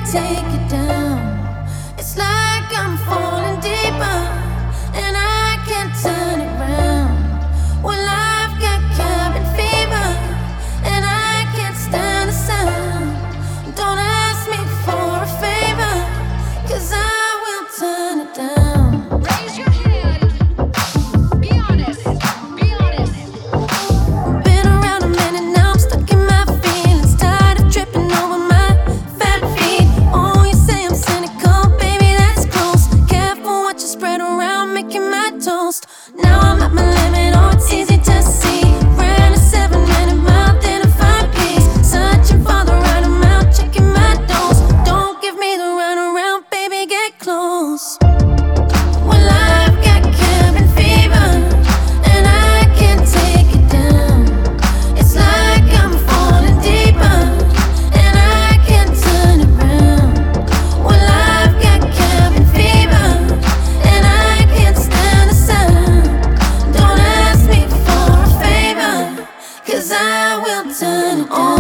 take it down. It's like I'm falling deeper, and I can't turn it round. Well, I've got cabin fever, and I can't stand the sound. Don't ask me for a favor, 'cause I will turn it down. Raise your hand. Be honest. Be honest. Been around a minute now, I'm stuck in my feelings, tired of tripping over my fat feet. Oh, you say I'm cynical, baby, that's close. Careful what you spread around, making my toast. Now I'm at my limit, oh, it's easy to see. Ran a 7-minute mile, didn't find peace. Searching for the right amount, checking my dose. Don't give me the runaround, baby, get close. Well, I've got cabin fever, and I can't take it down. It's like I'm falling deeper, and I can't turn it round. Well, I've got cabin fever, and I can't stand the sound. Don't ask me for a favor, 'cause I will turn it down.